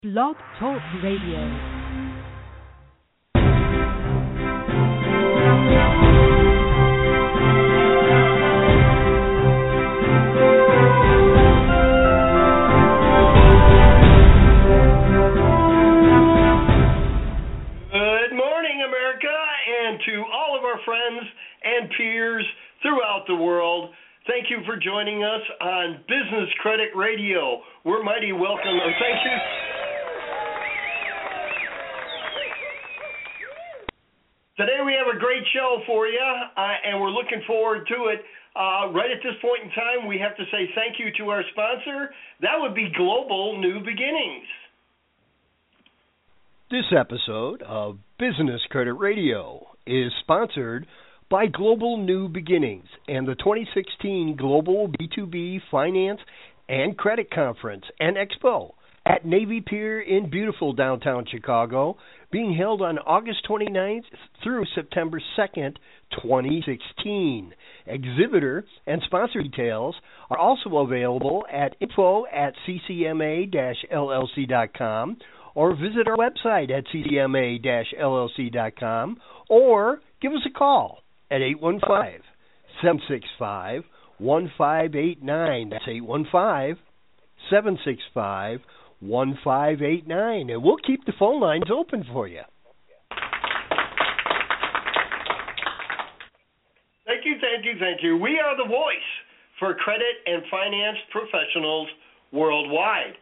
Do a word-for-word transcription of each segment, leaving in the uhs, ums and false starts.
Blog Talk Radio. To all of our friends and peers throughout the world, thank you for joining us on Business Credit Radio. We're mighty welcome, or thank you. Today we have a great show for you, uh, and we're looking forward to it. Uh, right at this point in time, we have to say thank you to our sponsor. That would be Global New Beginnings. This episode of Business Credit Radio is sponsored by Global New Beginnings and the twenty sixteen Global B two B Finance and Credit Conference and Expo at Navy Pier in beautiful downtown Chicago, being held on August twenty-ninth through September second, twenty sixteen. Exhibitor and sponsor details are also available at info at c c m a dash l l c dot com or visit our website at c c m a dash l l c dot com or give us a call at eight one five, seven six five, one five eight nine. That's eight one five, seven six five, one five eight nine. And we'll keep the phone lines open for you. Thank you, thank you, thank you. We are the voice for credit and finance professionals worldwide.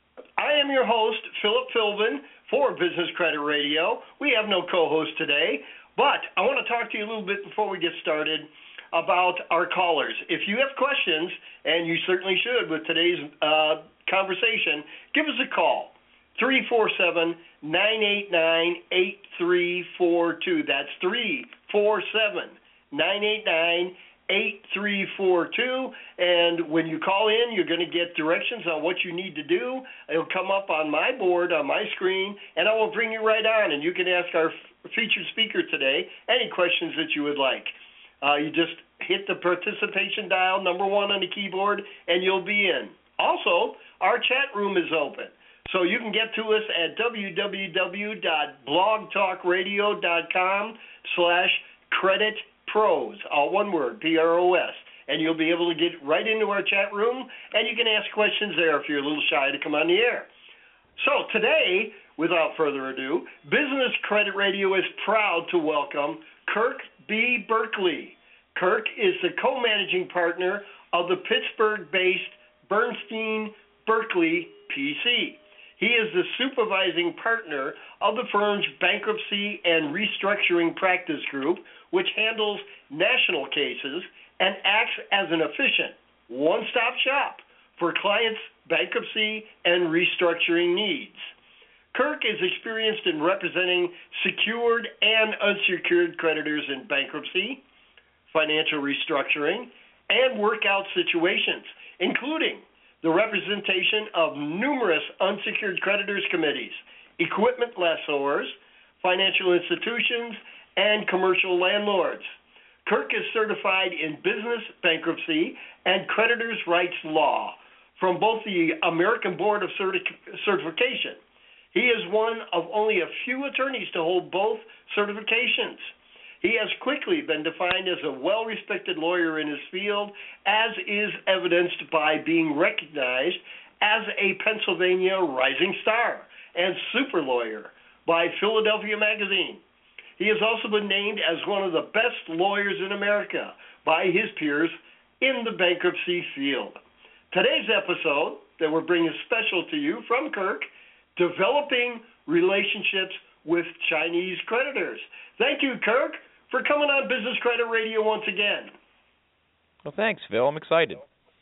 I am your host, Philip Philbin, for Business Credit Radio. We have no co-host today, but I want to talk to you a little bit before we get started about our callers. If you have questions, and you certainly should with today's uh, conversation, give us a call, three four seven, nine eight nine, eight three four two. That's three four seven, nine eight nine, eight three four two, and when you call in, you're going to get directions on what you need to do. It'll come up on my board, on my screen, and I will bring you right on, and you can ask our featured speaker today any questions that you would like. Uh, you just hit the participation dial, number one on the keyboard, and you'll be in. Also, our chat room is open, so you can get to us at w w w dot blog talk radio dot com slash credit pros, all one word, P R O S, and you'll be able to get right into our chat room, and you can ask questions there if you're a little shy to come on the air. So today, without further ado, Business Credit Radio is proud to welcome Kirk B. Berkeley. Kirk is the co-managing partner of the Pittsburgh-based Bernstein Berkeley P C. He is the supervising partner of the firm's bankruptcy and restructuring practice group, which handles national cases and acts as an efficient one-stop shop for clients' bankruptcy and restructuring needs. Kirk is experienced in representing secured and unsecured creditors in bankruptcy, financial restructuring, and workout situations, including the representation of numerous unsecured creditors committees, equipment lessors, financial institutions, and commercial landlords. Kirk is certified in business, bankruptcy, and creditors' rights law from both the American Board of Certi- Certification. He is one of only a few attorneys to hold both certifications. He has quickly been defined as a well-respected lawyer in his field, as is evidenced by being recognized as a Pennsylvania Rising Star and Super Lawyer by Philadelphia Magazine. He has also been named as one of the best lawyers in America by his peers in the bankruptcy field. Today's episode that we're bringing special to you from Kirk, Developing Relationships with Chinese Creditors. Thank you, Kirk, for coming on Business Credit Radio once again. Well, thanks, Phil. I'm excited.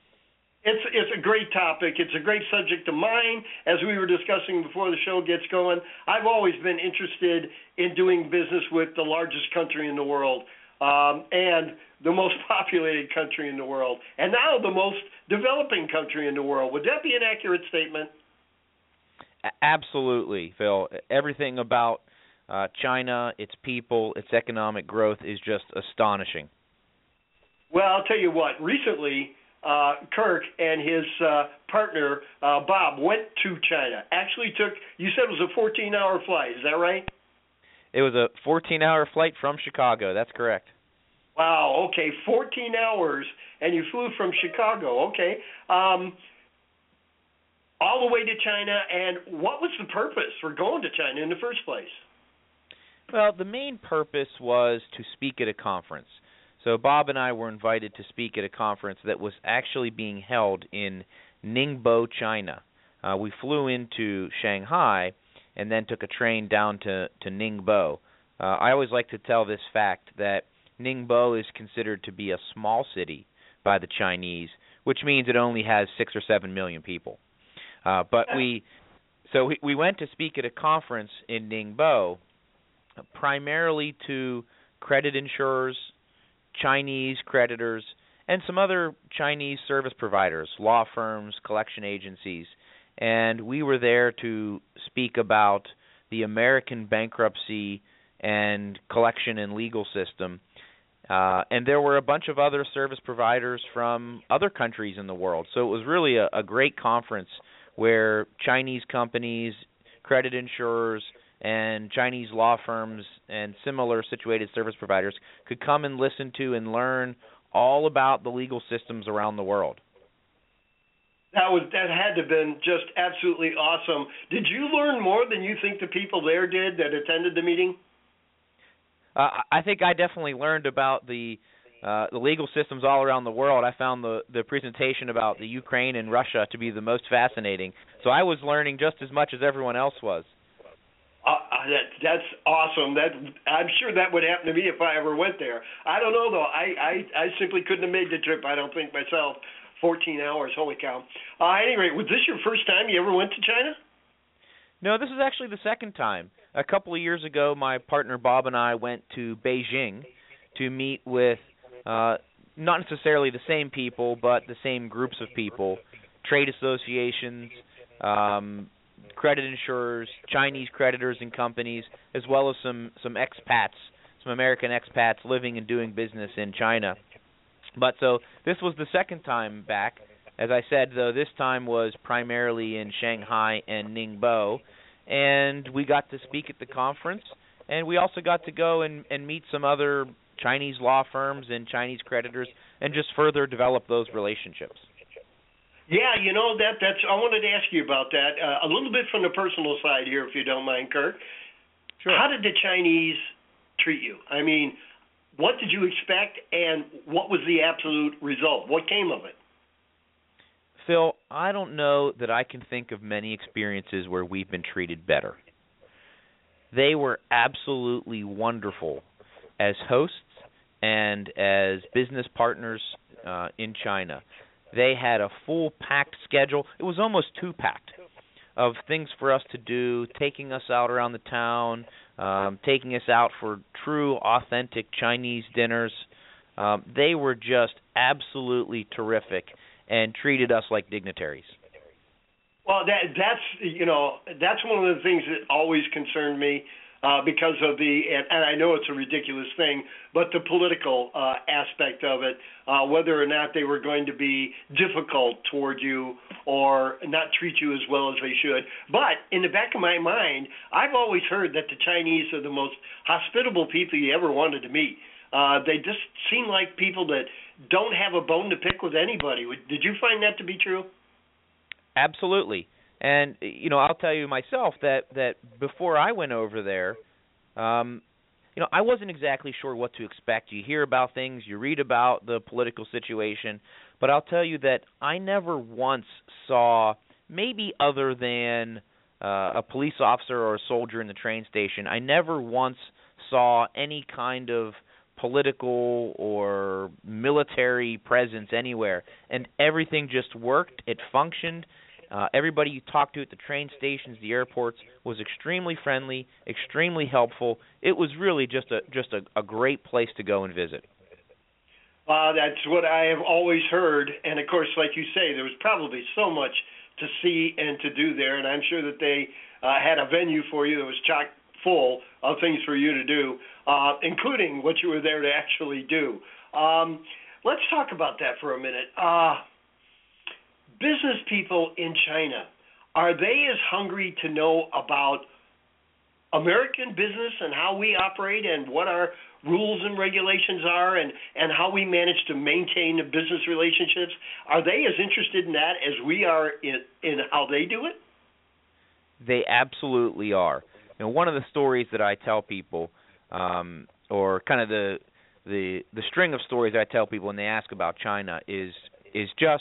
It's it's a great topic. It's a great subject of mine. As we were discussing before the show gets going, I've always been interested in doing business with the largest country in the world um, and the most populated country in the world, and now the most developing country in the world. Would that be an accurate statement? Absolutely, Phil. Everything about uh, China, its people, its economic growth is just astonishing. Well, I'll tell you what. Recently, uh, Kirk and his uh, partner, uh, Bob, went to China. Actually took, you said it was a fourteen-hour flight. Is that right? It was a fourteen-hour flight from Chicago. That's correct. Wow, okay, fourteen hours, and you flew from Chicago. Okay. Um, all the way to China, and what was the purpose for going to China in the first place? Well, the main purpose was to speak at a conference. So Bob and I were invited to speak at a conference that was actually being held in Ningbo, China. Uh, we flew into Shanghai and then took a train down to, to Ningbo. Uh, I always like to tell this fact that Ningbo is considered to be a small city by the Chinese, which means it only has six or seven million people. Uh, but we, so we, we went to speak at a conference in Ningbo, primarily to credit insurers, Chinese creditors, and some other Chinese service providers, law firms, collection agencies. And we were there to speak about the American bankruptcy and collection and legal system. Uh, and there were a bunch of other service providers from other countries in the world. So it was really a, a great conference where Chinese companies, credit insurers, and Chinese law firms and similar situated service providers could come and listen to and learn all about the legal systems around the world. That was that had to have been just absolutely awesome. Did you learn more than you think the people there did that attended the meeting? Uh, I think I definitely learned about the uh, the legal systems all around the world. I found the, the presentation about the Ukraine and Russia to be the most fascinating. So I was learning just as much as everyone else was. Uh, that, that's awesome. That I'm sure that would happen to me if I ever went there. I don't know, though. I, I, I simply couldn't have made the trip, I don't think, myself. fourteen hours, holy cow. Uh, at any rate, was this your first time you ever went to China? No, this is actually the second time. A couple of years ago, my partner Bob and I went to Beijing to meet with uh, not necessarily the same people, but the same groups of people, trade associations, um, credit insurers, Chinese creditors and companies, as well as some, some expats, some American expats living and doing business in China. But so this was the second time back. As I said, though, this time was primarily in Shanghai and Ningbo, and we got to speak at the conference, and we also got to go and, and meet some other Chinese law firms and Chinese creditors and just further develop those relationships. Yeah, you know, that that's. I wanted to ask you about that uh, a little bit from the personal side here, if you don't mind, Kirk. Sure. How did the Chinese treat you? I mean, what did you expect, and what was the absolute result? What came of it? Phil, I don't know that I can think of many experiences where we've been treated better. They were absolutely wonderful as hosts and as business partners uh, in China. They had a full packed schedule. It was almost too packed of things for us to do, taking us out around the town, um, taking us out for true, authentic Chinese dinners. Um, they were just absolutely terrific and treated us like dignitaries. Well, that that's you know that's one of the things that always concerned me uh, because of the and, and I know it's a ridiculous thing, but the political uh, aspect of it, uh, whether or not they were going to be difficult toward you or not treat you as well as they should. But in the back of my mind, I've always heard that the Chinese are the most hospitable people you ever wanted to meet. Uh, they just seem like people that don't have a bone to pick with anybody. Did you find that to be true? Absolutely. And, you know, I'll tell you myself that, that before I went over there, um, you know, I wasn't exactly sure what to expect. You hear about things, you read about the political situation, but I'll tell you that I never once saw, maybe other than uh, a police officer or a soldier in the train station, I never once saw any kind of political or military presence anywhere, and everything just worked. It functioned. Uh, everybody you talked to at the train stations, the airports, was extremely friendly, extremely helpful. It was really just a just a, a great place to go and visit. Uh, that's what I have always heard, and of course, like you say, there was probably so much to see and to do there, and I'm sure that they uh, had a venue for you that was chock full of things for you to do, uh, including what you were there to actually do. Um, let's talk about that for a minute. Uh, business people in China, are they as hungry to know about American business and how we operate and what our rules and regulations are and, and how we manage to maintain the business relationships? Are they as interested in that as we are in, in how they do it? They absolutely are. You know, one of the stories that I tell people, um, or kind of the, the the string of stories I tell people when they ask about China is is just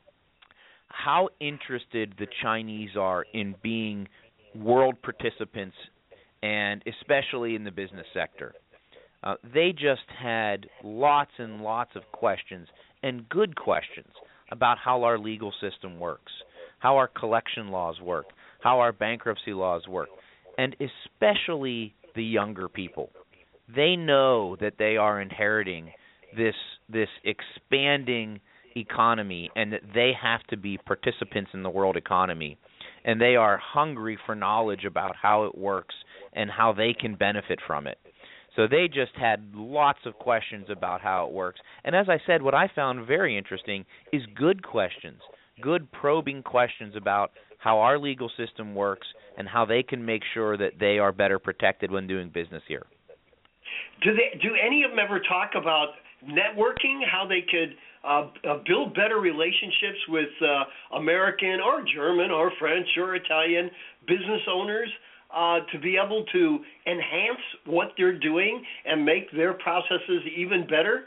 how interested the Chinese are in being world participants, and especially in the business sector. Uh, they just had lots and lots of questions, and good questions, about how our legal system works, how our collection laws work, how our bankruptcy laws work, and especially the younger people. They know that they are inheriting this this expanding economy and that they have to be participants in the world economy, and they are hungry for knowledge about how it works and how they can benefit from it. So they just had lots of questions about how it works. And as I said, what I found very interesting is good questions, good probing questions about how our legal system works and how they can make sure that they are better protected when doing business here. Do they? Do any of them ever talk about networking, how they could uh, uh, build better relationships with uh, American or German or French or Italian business owners uh, to be able to enhance what they're doing and make their processes even better?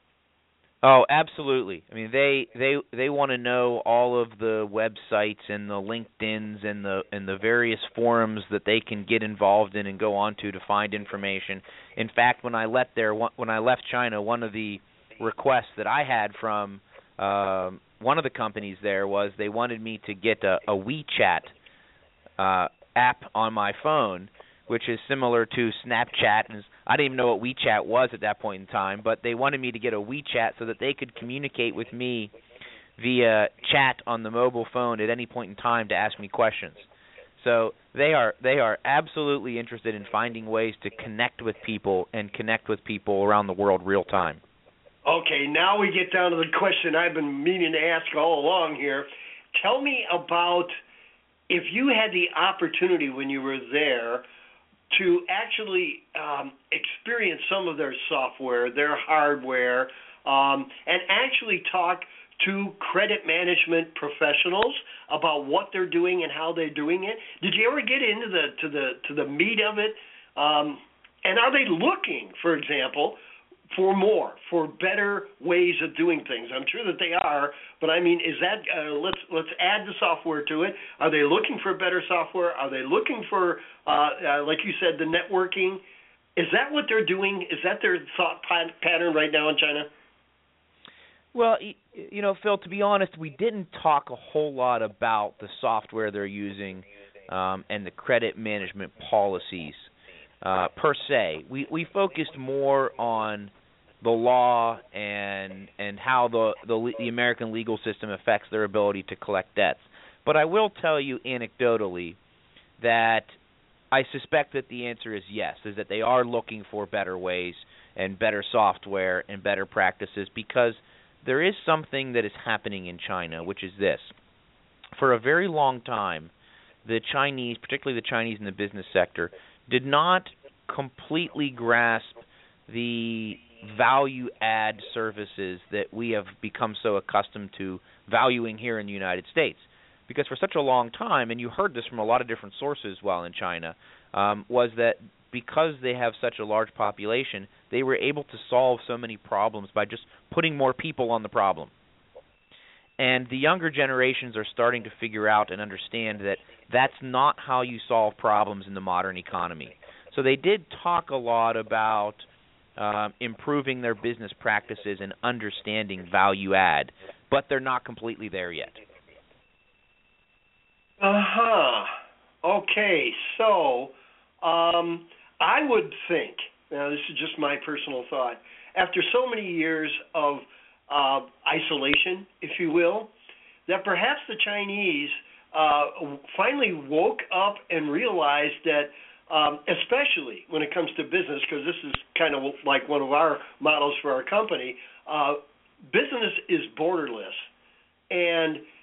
Oh, absolutely. I mean, they they they want to know all of the websites and the LinkedIns and the and the various forums that they can get involved in and go onto to find information. In fact, when I left there, when I left China, one of the requests that I had from uh, one of the companies there was they wanted me to get a, a WeChat uh, app on my phone, which is similar to Snapchat. And I didn't even know what WeChat was at that point in time, but they wanted me to get a WeChat so that they could communicate with me via chat on the mobile phone at any point in time to ask me questions. So they are they are absolutely interested in finding ways to connect with people and connect with people around the world real time. Okay, now we get down to the question I've been meaning to ask all along here. Tell me about if you had the opportunity when you were there to actually um, experience some of their software, their hardware, um, and actually talk to credit management professionals about what they're doing and how they're doing it. Did you ever get into the to the to the meat of it? Um, and are they looking, for example, for more, for better ways of doing things? I'm sure that they are, but I mean, is that uh, let's let's add the software to it. Are they looking for better software? Are they looking for, uh, uh, like you said, the networking? Is that what they're doing? Is that their thought pattern right now in China? Well, you know, Phil, to be honest, we didn't talk a whole lot about the software they're using um, and the credit management policies uh, per se. We we focused more on the law and and how the, the the American legal system affects their ability to collect debts. But I will tell you anecdotally that I suspect that the answer is yes, is that they are looking for better ways and better software and better practices, because there is something that is happening in China, which is this. For a very long time, the Chinese, particularly the Chinese in the business sector, did not completely grasp the value-add services that we have become so accustomed to valuing here in the United States. Because for such a long time, and you heard this from a lot of different sources while in China, um, was that because they have such a large population, they were able to solve so many problems by just putting more people on the problem. And the younger generations are starting to figure out and understand that that's not how you solve problems in the modern economy. So they did talk a lot about um, improving their business practices and understanding value add, but they're not completely there yet. Uh-huh. Okay, so um, I would think, now this is just my personal thought, after so many years of uh, isolation, if you will, that perhaps the Chinese uh, finally woke up and realized that, um, especially when it comes to business, because this is kind of like one of our models for our company, uh, business is borderless. And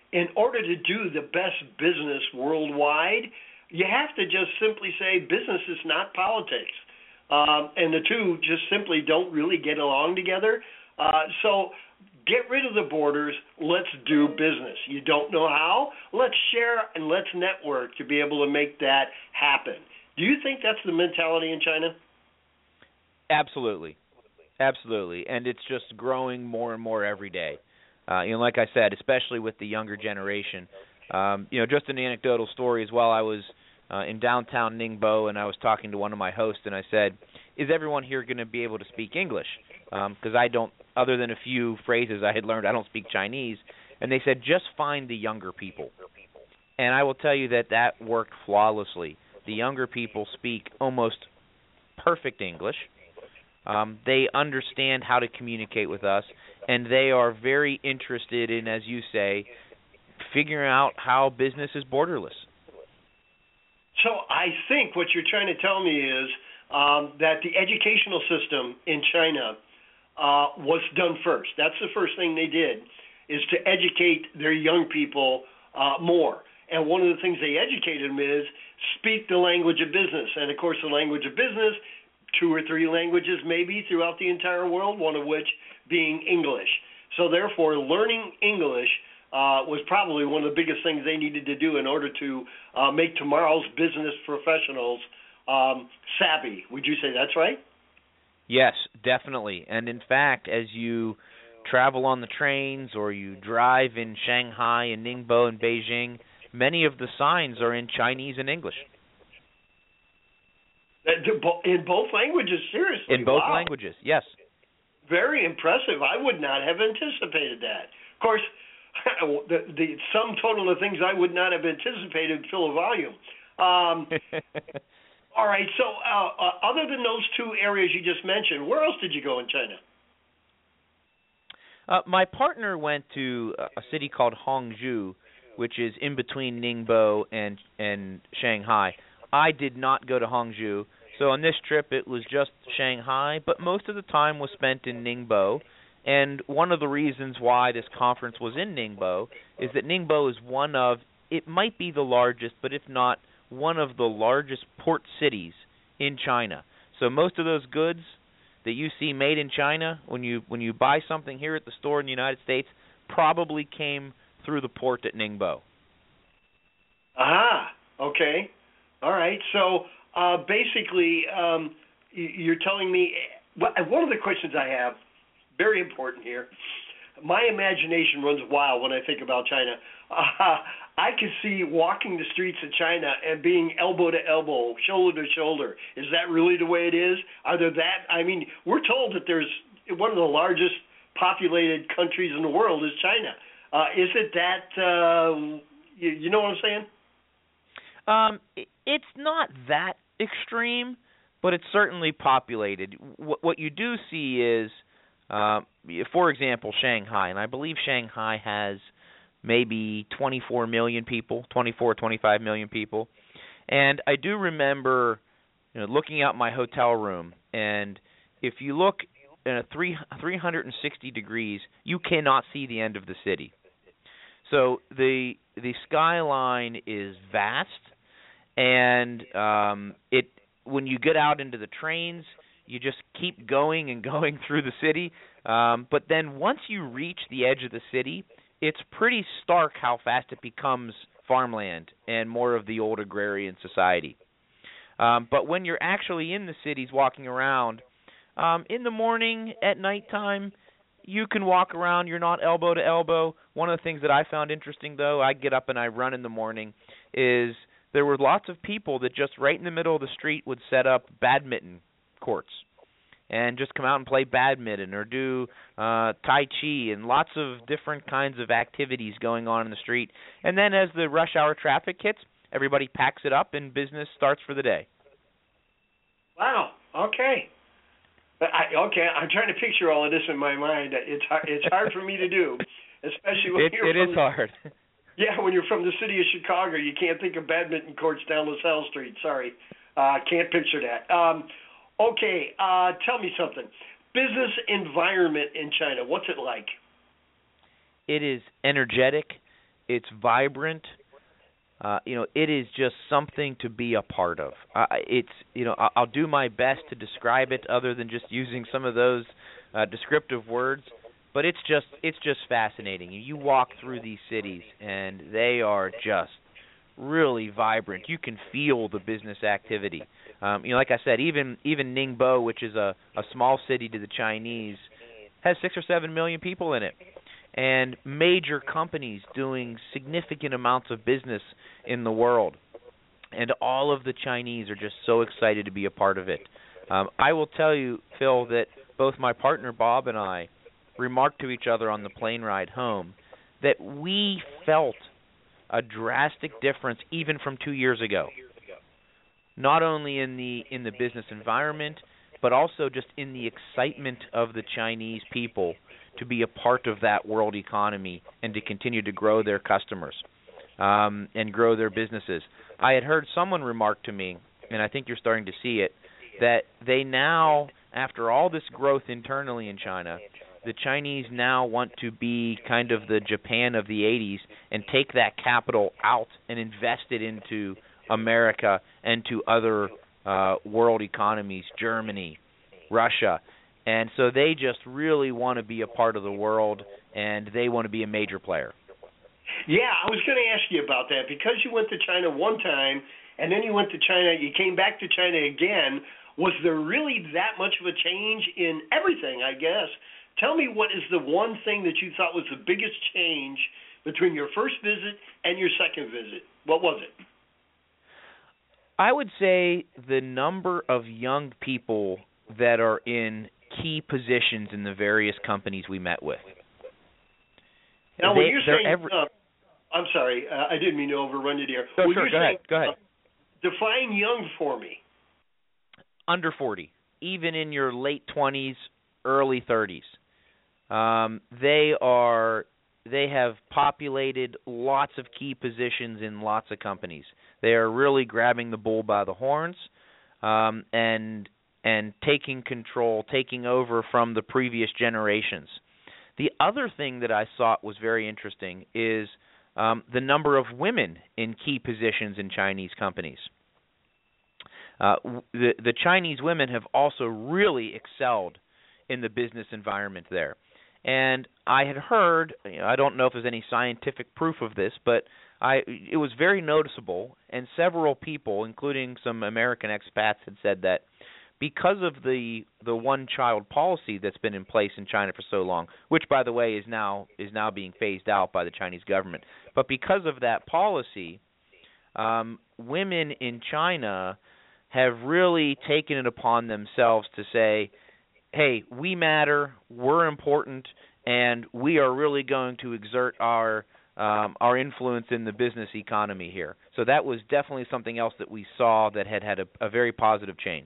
in order to do the best business worldwide, you have to just simply say business is not politics. Um, and the two just simply don't really get along together. Uh, so get rid of the borders. Let's do business. You don't know how? Let's share and let's network to be able to make that happen. Do you think that's the mentality in China? Absolutely. Absolutely. And it's just growing more and more every day. Uh, you know, like I said, especially with the younger generation. Um, you know, just an anecdotal story as well. I was uh, in downtown Ningbo, and I was talking to one of my hosts, and I said, is everyone here going to be able to speak English? Because um, I don't, other than a few phrases I had learned, I don't speak Chinese. And they said, just find the younger people. And I will tell you that that worked flawlessly. The younger people speak almost perfect English. Um, they understand how to communicate with us, and they are very interested in, as you say, figuring out how business is borderless. So I think what you're trying to tell me is um, that the educational system in China uh, was done first. That's the first thing they did, is to educate their young people uh, more. And one of the things they educated them is speak the language of business. And, of course, the language of business, two or three languages maybe throughout the entire world, one of which being English. So, therefore, learning English uh, was probably one of the biggest things they needed to do in order to uh, make tomorrow's business professionals um, savvy. Would you say that's right? Yes, definitely. And, in fact, as you travel on the trains or you drive in Shanghai and Ningbo and Beijing, many of the signs are in Chinese and English. In both languages, seriously? In both wow. languages, yes. Very impressive. I would not have anticipated that. Of course, the, the sum total of things I would not have anticipated fill a volume. Um, all right, so uh, uh, other than those two areas you just mentioned, where else did you go in China? Uh, my partner went to a city called Hangzhou, which is in between Ningbo and and Shanghai. I did not go to Hangzhou, so on this trip it was just Shanghai, but most of the time was spent in Ningbo. And one of the reasons why this conference was in Ningbo is that Ningbo is one of, it might be the largest, but if not, one of the largest port cities in China. So most of those goods that you see made in China, when you when you buy something here at the store in the United States, probably came through the port at Ningbo. Ah, okay. All right. So uh, basically, um, you're telling me, one of the questions I have, very important here, my imagination runs wild when I think about China. Uh, I can see walking the streets of China and being elbow to elbow, shoulder to shoulder. Is that really the way it is? Are there that? I mean, we're told that there's one of the largest populated countries in the world is China. Uh, is it that, uh, you, you know what I'm saying? Um, it's not that extreme, but it's certainly populated. What, what you do see is, uh, for example, Shanghai, and I believe Shanghai has maybe twenty-four million people, twenty-four, twenty-five million people. And I do remember, you know, looking out my hotel room, and if you look in a three, three hundred sixty degrees, you cannot see the end of the city. So the the skyline is vast, and um, it when you get out into the trains, you just keep going and going through the city. Um, but then once you reach the edge of the city, it's pretty stark how fast it becomes farmland and more of the old agrarian society. Um, but when you're actually in the cities walking around, um, in the morning, at nighttime, you can walk around. You're not elbow to elbow. One of the things that I found interesting, though, I get up and I run in the morning, is there were lots of people that just right in the middle of the street would set up badminton courts and just come out and play badminton or do uh, Tai Chi and lots of different kinds of activities going on in the street. And then as the rush hour traffic hits, everybody packs it up and business starts for the day. Wow. Okay. I, okay, I'm trying to picture all of this in my mind. It's hard, it's hard for me to do, especially when it, you're it from is the, hard. Yeah, when you're from the city of Chicago, you can't think of badminton courts down LaSalle Street. Sorry, I uh, can't picture that. Um, okay, uh, tell me something. Business environment in China, what's it like? It is energetic. it's vibrant. Uh, you know, it is just something to be a part of. Uh, it's you know, I'll, I'll do my best to describe it, other than just using some of those uh, descriptive words. But it's just it's just fascinating. You walk through these cities, and they are just really vibrant. You can feel the business activity. Um, you know, like I said, even even Ningbo, which is a, a small city to the Chinese, has six or seven million people in it, and major companies doing significant amounts of business in the world. And all of the Chinese are just so excited to be a part of it. Um, I will tell you, Phil, that both my partner Bob and I remarked to each other on the plane ride home that we felt a drastic difference even from two years ago. Not only in the in the business environment, but also just in the excitement of the Chinese people to be a part of that world economy and to continue to grow their customers um, and grow their businesses. I had heard someone remark to me, and I think you're starting to see it, that they now, after all this growth internally in China, the Chinese now want to be kind of the Japan of the eighties and take that capital out and invest it into America and to other uh, world economies, Germany, Russia. And so they just really want to be a part of the world, and they want to be a major player. Yeah, I was going to ask you about that, because you went to China one time, and then you went to China, you came back to China again. Was there really that much of a change in everything, I guess? Tell me, what is the one thing that you thought was the biggest change between your first visit and your second visit? What was it? I would say the number of young people that are in key positions in the various companies we met with. Now, they, when you're saying, every... uh, I'm sorry, uh, I didn't mean to overrun you there. No, when sure, you're go saying, ahead, go ahead. Uh, define young for me. Under forty, even in your late twenties, early thirties. Um, they are they have populated lots of key positions in lots of companies. They are really grabbing the bull by the horns um, and and taking control, taking over from the previous generations. The other thing that I thought was very interesting is um, the number of women in key positions in Chinese companies. Uh, the the Chinese women have also really excelled in the business environment there. And I had heard, you know, I don't know if there's any scientific proof of this, but I it was very noticeable, and several people, including some American expats, had said that because of the the one-child policy that's been in place in China for so long, which, by the way, is now is now being phased out by the Chinese government, but because of that policy, um, women in China have really taken it upon themselves to say, hey, we matter, we're important, and we are really going to exert our um, our influence in the business economy here. So that was definitely something else that we saw that had had a, a very positive change.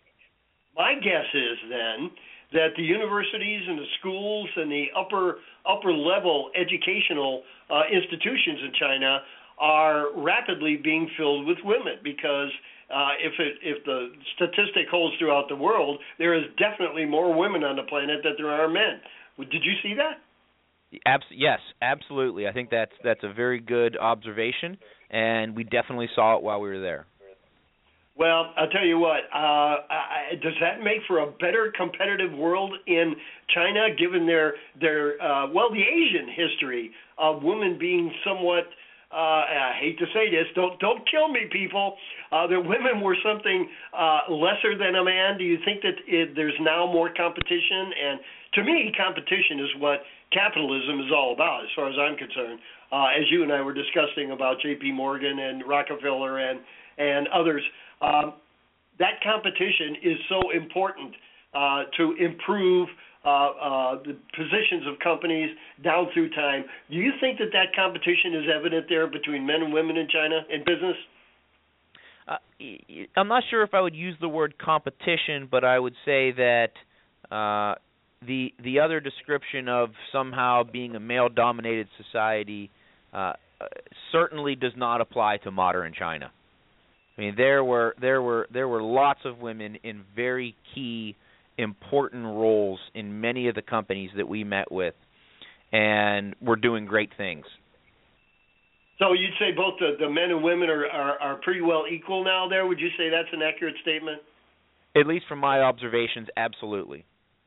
My guess is then that the universities and the schools and the upper upper level educational uh, institutions in China are rapidly being filled with women, because Uh, if it if the statistic holds throughout the world, there is definitely more women on the planet than there are men. Did you see that? Abs- yes, absolutely. I think that's that's a very good observation, and we definitely saw it while we were there. Well, I'll tell you what. Uh, I, does that make for a better competitive world in China, given their their uh, well, the Asian history of women being somewhat. Uh, I hate to say this, don't don't kill me, people. Uh, that women were something uh, lesser than a man. Do you think that it, there's now more competition? And to me, competition is what capitalism is all about, as far as I'm concerned. Uh, as you and I were discussing about J P Morgan and Rockefeller and and others, um, that competition is so important uh, to improve Uh, uh, the positions of companies down through time. Do you think that that competition is evident there between men and women in China in business? Uh, I'm not sure if I would use the word competition, but I would say that uh, the the other description of somehow being a male-dominated society uh, certainly does not apply to modern China. I mean, there were there were there were lots of women in very key, important roles in many of the companies that we met with, and we're doing great things. So you'd say both the, the men and women are, are, are pretty well equal now there? Would you say that's an accurate statement? At least from my observations, absolutely.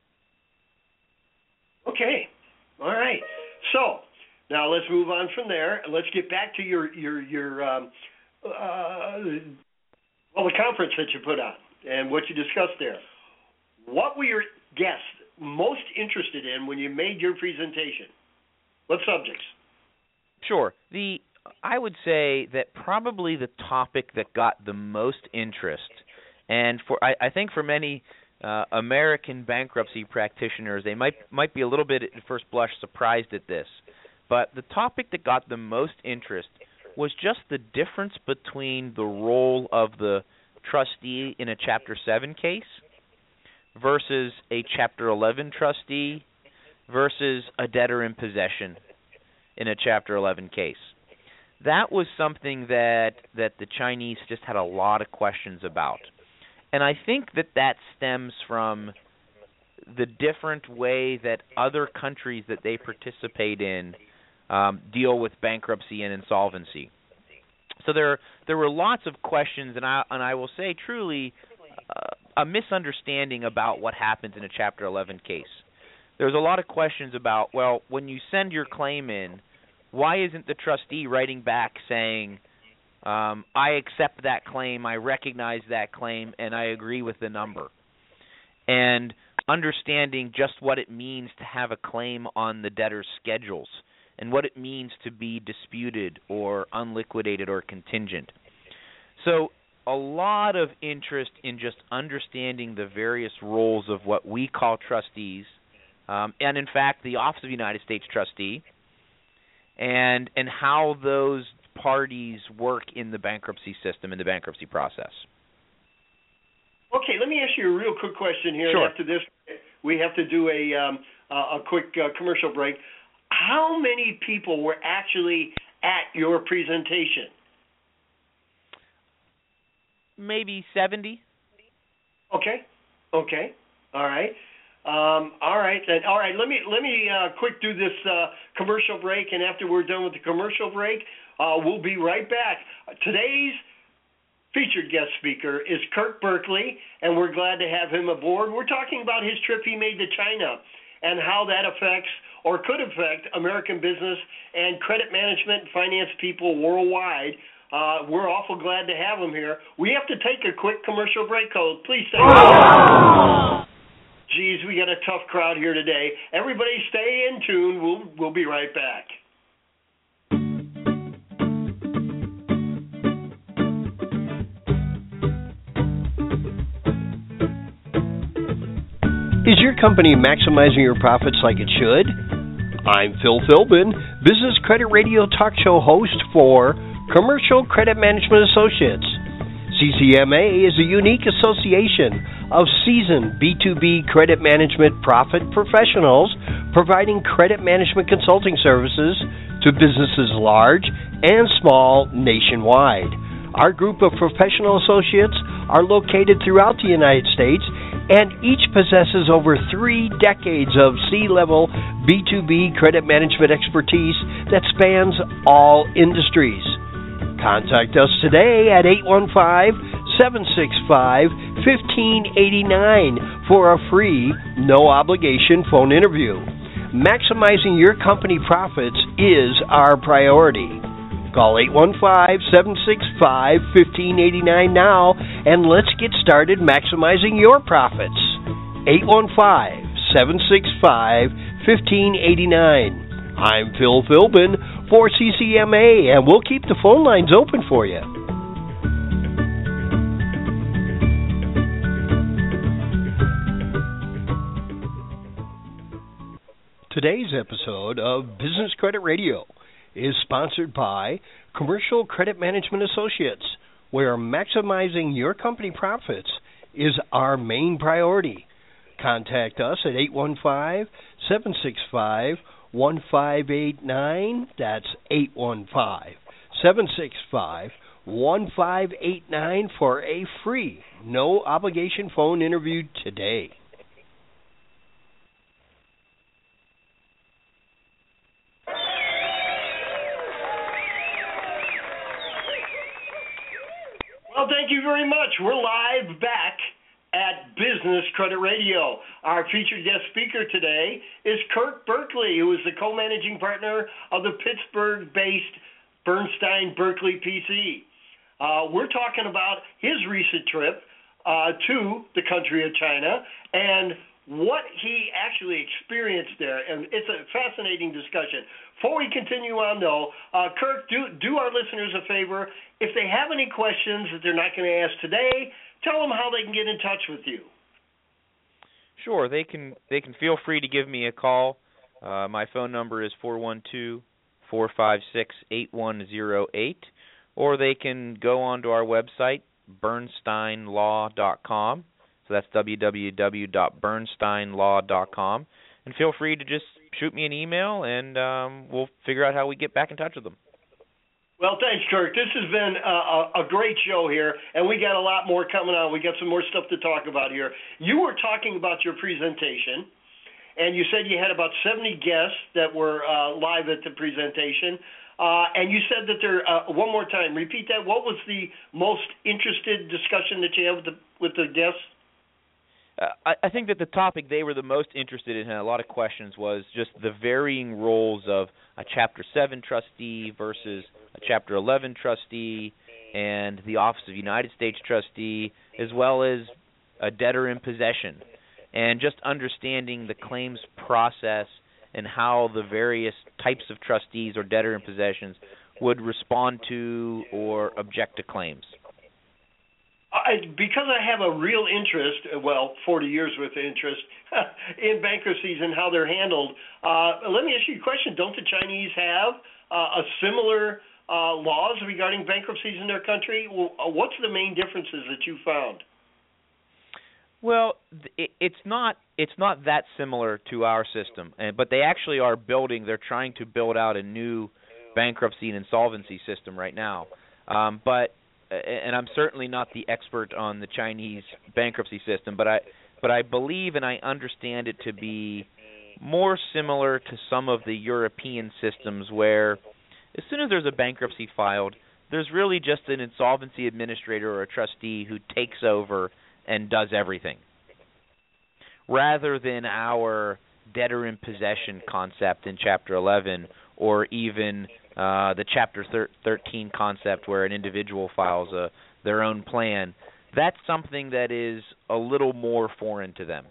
Okay. All right. So now let's move on from there, and let's get back to your your your um, uh, well the conference that you put on and what you discussed there. What were your guests most interested in when you made your presentation? What subjects? Sure. The I would say that probably the topic that got the most interest, and for I, I think for many uh, American bankruptcy practitioners, they might might be a little bit at first blush surprised at this, but the topic that got the most interest was just the difference between the role of the trustee in a Chapter seven case versus a Chapter eleven trustee versus a debtor in possession in a Chapter eleven case. That was something that that the Chinese just had a lot of questions about. And I think that that stems from the different way that other countries that they participate in um, deal with bankruptcy and insolvency. So there there were lots of questions, and I and I will say truly uh, a misunderstanding about what happens in a Chapter eleven case. There's a lot of questions about, well, when you send your claim in, why isn't the trustee writing back saying, um, I accept that claim, I recognize that claim, and I agree with the number? And understanding just what it means to have a claim on the debtor's schedules and what it means to be disputed or unliquidated or contingent. So a lot of interest in just understanding the various roles of what we call trustees, um, and in fact the Office of United States Trustee, and and how those parties work in the bankruptcy system, in the bankruptcy process. Okay, let me ask you a real quick question here. Sure. After this, we have to do a um, a quick uh, commercial break. How many people were actually at your presentation? Maybe seventy. Okay. Okay. All right. Um, all right. Then. All right. Let me let me uh, quick do this uh, commercial break, and after we're done with the commercial break, uh, we'll be right back. Today's featured guest speaker is Kirk Berkeley, and we're glad to have him aboard. We're talking about his trip he made to China and how that affects or could affect American business and credit management and finance people worldwide. Uh, we're awful glad to have him here. We have to take a quick commercial break, Code. Please stay with us. Geez, we got a tough crowd here today. Everybody stay in tune. We'll, we'll be right back. Is your company maximizing your profits like it should? I'm Phil Philbin, Business Credit Radio talk show host for Commercial Credit Management Associates. C C M A is a unique association of seasoned B two B credit management profit professionals providing credit management consulting services to businesses large and small nationwide. Our group of professional associates are located throughout the United States, and each possesses over three decades of C-level B two B credit management expertise that spans all industries. Contact us today at eight one five, seven six five, one five eight nine for a free, no-obligation phone interview. Maximizing your company profits is our priority. Call eight one five, seven six five, one five eight nine now, and let's get started maximizing your profits. eight one five, seven six five, one five eight nine. I'm Phil Philbin for C C M A, and we'll keep the phone lines open for you. Today's episode of Business Credit Radio is sponsored by Commercial Credit Management Associates, where maximizing your company profits is our main priority. Contact us at eight one five, seven six five, one five eight nine. That's eight one five, seven six five, one five eight nine for a free, no obligation phone interview today. Well, thank you very much. We're live back at Business Credit Radio. Our featured guest speaker today is Kirk Berkeley, who is the co-managing partner of the Pittsburgh-based Bernstein Berkeley P C. Uh, we're talking about his recent trip uh, to the country of China and what he actually experienced there. And it's a fascinating discussion. Before we continue on, though, uh, Kirk, do, do our listeners a favor. If they have any questions that they're not going to ask today, tell them how they can get in touch with you. Sure, they can they can feel free to give me a call. Uh, my phone number is four one two, four five six, eight one zero eight, or they can go onto our website, bernstein law dot com. So that's w w w dot bernstein law dot com, and feel free to just shoot me an email, and um, we'll figure out how we get back in touch with them. Well, thanks, Kirk. This has been a, a great show here, and we got a lot more coming on. We got some more stuff to talk about here. You were talking about your presentation, and you said you had about seventy guests that were uh, live at the presentation, uh, and you said that there, uh, one more time, repeat that. What was the most interested discussion that you had with the, with the guests? Uh, I, I think that the topic they were the most interested in, and a lot of questions, was just the varying roles of a Chapter seven trustee versus a Chapter eleven trustee and the Office of United States Trustee, as well as a debtor in possession, and just understanding the claims process and how the various types of trustees or debtor in possessions would respond to or object to claims. I, because I have a real interest, well, forty years worth of interest, in bankruptcies and how they're handled, uh, let me ask you a question. Don't the Chinese have uh, a similar uh, laws regarding bankruptcies in their country? Well, what's the main differences that you found? Well, it, it's not it's not that similar to our system, but they actually are building, they're trying to build out a new bankruptcy and insolvency system right now. Um, but and I'm certainly not the expert on the Chinese bankruptcy system, but I but I believe and I understand it to be more similar to some of the European systems where as soon as there's a bankruptcy filed, there's really just an insolvency administrator or a trustee who takes over and does everything, rather than our debtor in possession concept in Chapter eleven, or even uh, the Chapter thirteen concept where an individual files a, their own plan. That's something that is a little more foreign to them.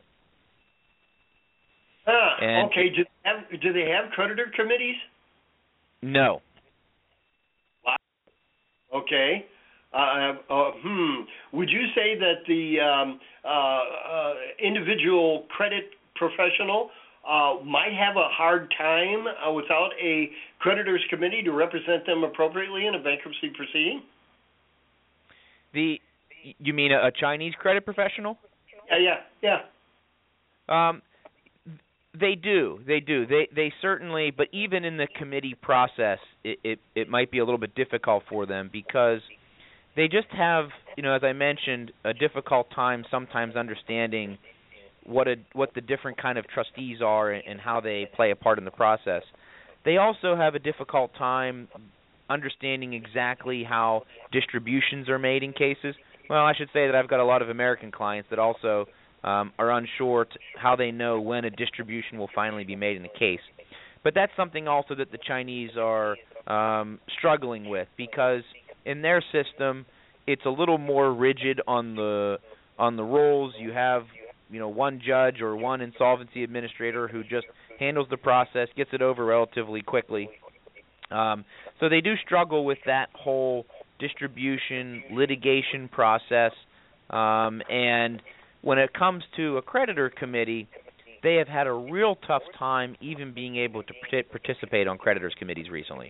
Ah, and okay. Do they, have, do they have creditor committees? No. Wow. Okay. Uh, uh, hmm. Would you say that the um, uh, uh, individual credit professional uh, might have a hard time uh, without a creditors committee to represent them appropriately in a bankruptcy proceeding? The you mean a, a Chinese credit professional? Yeah, yeah, yeah. Um, they do, they do. They they certainly, but even in the committee process, it, it it might be a little bit difficult for them because they just have, you know, as I mentioned, a difficult time sometimes understanding what a what the different kind of trustees are and, and how they play a part in the process. They also have a difficult time understanding exactly how distributions are made in cases. Well, I should say that I've got a lot of American clients that also um, are unsure t- how they know when a distribution will finally be made in a case. But that's something also that the Chinese are um, struggling with because in their system, it's a little more rigid on the on the roles. You have, you know, one judge or one insolvency administrator who just handles the process, gets it over relatively quickly. Um, so they do struggle with that whole distribution, litigation process. Um, and when it comes to a creditor committee, they have had a real tough time even being able to participate on creditors committees recently.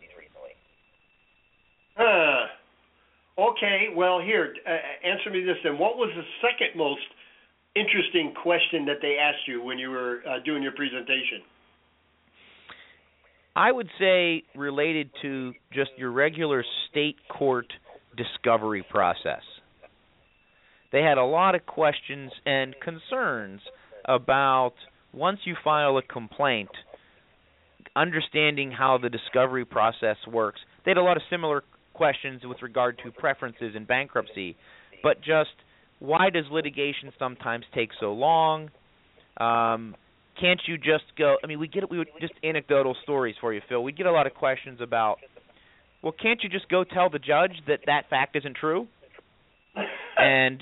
Huh. Okay, well, here, uh, answer me this then. What was the second most interesting question that they asked you when you were uh, doing your presentation? I would say related to just your regular state court discovery process. They had a lot of questions and concerns about once you file a complaint, understanding how the discovery process works. They had a lot of similar questions with regard to preferences in bankruptcy, but just why does litigation sometimes take so long? Um, can't you just go? I mean, we get we would just anecdotal stories for you, Phil. We get a lot of questions about, well, can't you just go tell the judge that that fact isn't true? And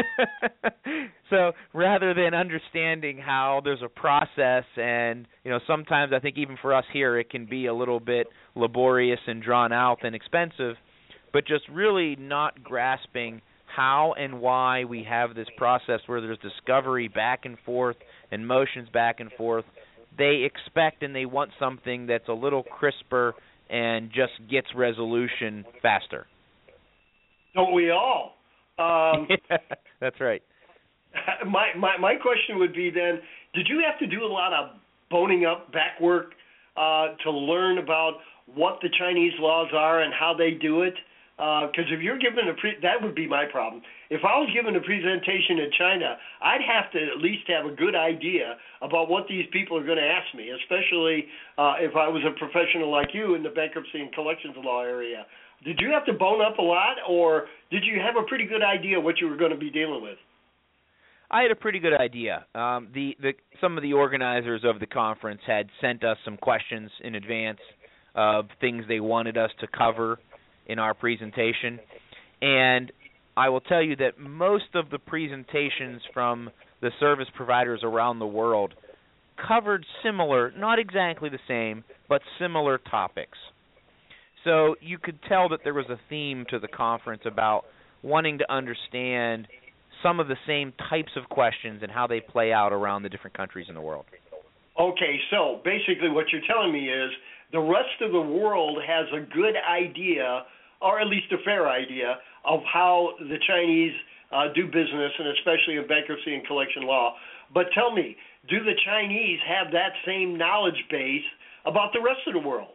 so rather than understanding how there's a process, and you know, sometimes I think even for us here it can be a little bit laborious and drawn out and expensive, but just really not grasping how and why we have this process where there's discovery back and forth and motions back and forth. They expect and they want something that's a little crisper and just gets resolution faster. Don't we all? Um, yeah, that's right. My, my my question would be then, did you have to do a lot of boning up back work uh, to learn about what the Chinese laws are and how they do it? Because uh, if you're given a pre- that would be my problem. If I was given a presentation in China, I'd have to at least have a good idea about what these people are going to ask me, especially uh, if I was a professional like you in the bankruptcy and collections law area. Did you have to bone up a lot, or did you have a pretty good idea what you were going to be dealing with? I had a pretty good idea. Um, the, the some of the organizers of the conference had sent us some questions in advance of things they wanted us to cover in our presentation, and I will tell you that most of the presentations from the service providers around the world covered similar, not exactly the same, but similar topics. So you could tell that there was a theme to the conference about wanting to understand some of the same types of questions and how they play out around the different countries in the world. Okay, so basically what you're telling me is the rest of the world has a good idea, or at least a fair idea, of how the Chinese uh, do business, and especially in bankruptcy and collection law. But tell me, do the Chinese have that same knowledge base about the rest of the world?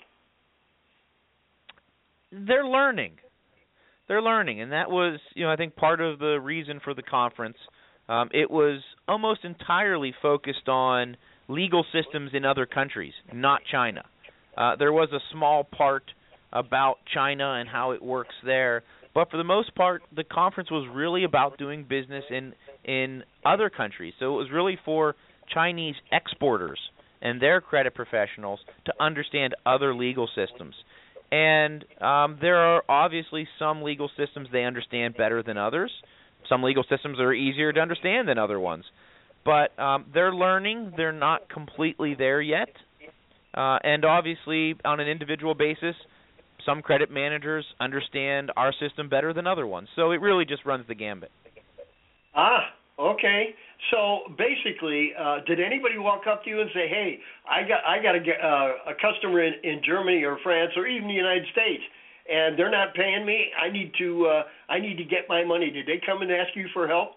They're learning. They're learning, and that was, you know, I think part of the reason for the conference. Um, it was almost entirely focused on legal systems in other countries, not China. Uh, there was a small part about China and how it works there, but for the most part, the conference was really about doing business in in other countries. So it was really for Chinese exporters and their credit professionals to understand other legal systems. And um, there are obviously some legal systems they understand better than others. Some legal systems are easier to understand than other ones. But um, they're learning. They're not completely there yet. Uh, and obviously, on an individual basis, some credit managers understand our system better than other ones. So it really just runs the gambit. Ah, okay. So basically, uh, did anybody walk up to you and say, "Hey, I got I got a, uh, a customer in, in Germany or France or even the United States, and they're not paying me. I need to uh, I need to get my money." Did they come and ask you for help?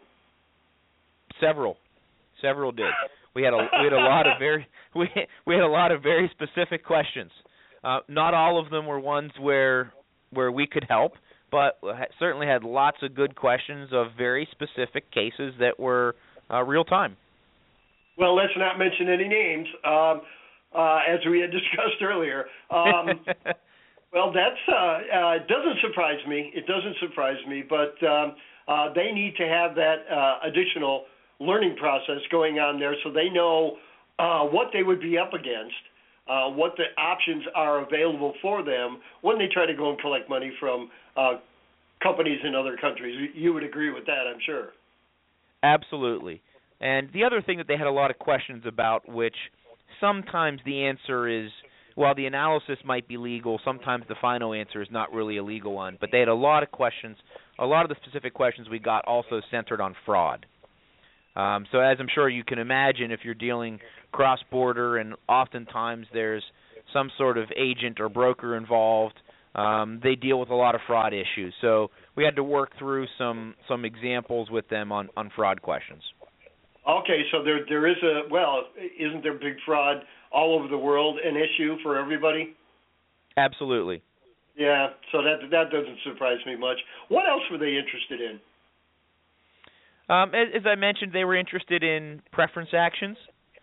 Several, several did. We had a we had a lot of very we we had a lot of very specific questions. Uh, not all of them were ones where where we could help, but certainly had lots of good questions of very specific cases that were uh, real time. Well, let's not mention any names, um, uh, as we had discussed earlier. Um, well, that's uh, uh, doesn't surprise me. It doesn't surprise me, but um, uh, they need to have that uh, additional learning process going on there, so they know uh, what they would be up against. Uh, what the options are available for them when they try to go and collect money from uh, companies in other countries. You would agree with that, I'm sure. Absolutely. And the other thing that they had a lot of questions about, which sometimes the answer is, while the analysis might be legal, sometimes the final answer is not really a legal one. But they had a lot of questions. A lot of the specific questions we got also centered on fraud. Um, so as I'm sure you can imagine, if you're dealing cross-border and oftentimes there's some sort of agent or broker involved, um, they deal with a lot of fraud issues. So we had to work through some, some examples with them on, on fraud questions. Okay, so there there is a, well, isn't there big fraud all over the world an issue for everybody? Absolutely. Yeah, so that that doesn't surprise me much. What else were they interested in? Um, as, as I mentioned, they were interested in preference actions.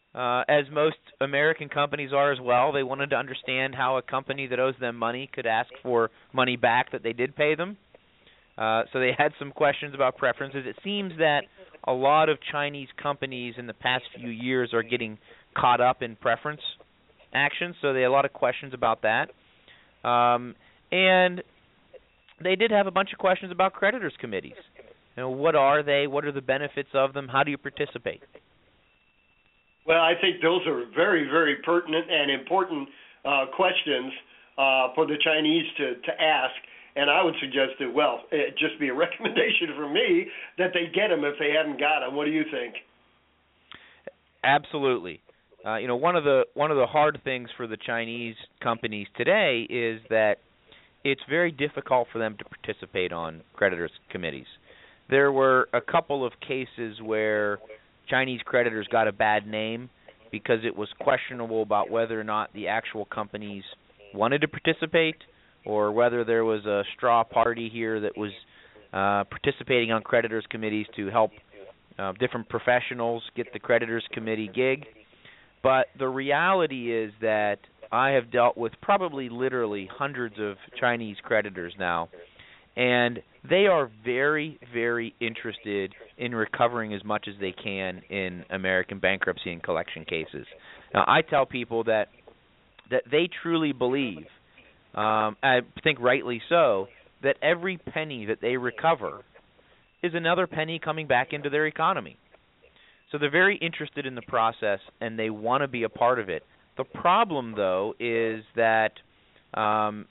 uh, as most American companies are as well. They wanted to understand how a company that owes them money could ask for money back that they did pay them. Uh, so they had some questions about preferences. It seems that a lot of Chinese companies in the past few years are getting caught up in preference actions, so they had a lot of questions about that. Um, and they did have a bunch of questions about creditors' committees. You know, what are they? What are the benefits of them? How do you participate? Well, I think those are very, very pertinent and important uh, questions uh, for the Chinese to, to ask. And I would suggest that, well, it just be a recommendation from me that they get them if they haven't got them. What do you think? Absolutely. Uh, you know, one of the one of the hard things for the Chinese companies today is that it's very difficult for them to participate on creditors' committees. There were a couple of cases where Chinese creditors got a bad name because it was questionable about whether or not the actual companies wanted to participate, or whether there was a straw party here that was uh, participating on creditors' committees to help uh, different professionals get the creditors' committee gig. But the reality is that I have dealt with probably literally hundreds of Chinese creditors now, and they are very, very interested in recovering as much as they can in American bankruptcy and collection cases. Now, I tell people that that they truly believe, um, I think rightly so, that every penny that they recover is another penny coming back into their economy. So they're very interested in the process, and they want to be a part of it. The problem, though, is that um,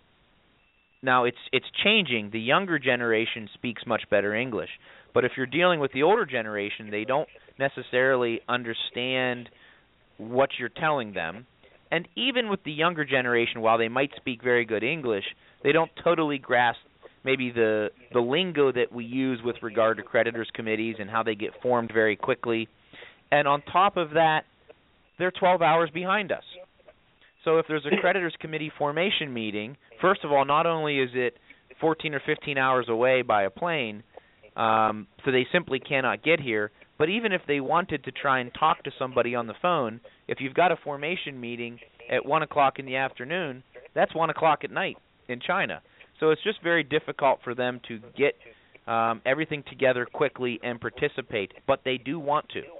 now it's it's changing. The younger generation speaks much better English. But if you're dealing with the older generation, they don't necessarily understand what you're telling them. And even with the younger generation, while they might speak very good English, they don't totally grasp maybe the the lingo that we use with regard to creditors' committees and how they get formed very quickly. And on top of that, they're twelve hours behind us. So if there's a creditors' committee formation meeting, first of all, not only is it fourteen or fifteen hours away by a plane, um, so they simply cannot get here, but even if they wanted to try and talk to somebody on the phone, if you've got a formation meeting at one o'clock in the afternoon, that's one o'clock at night in China. So it's just very difficult for them to get um, everything together quickly and participate, but they do want to.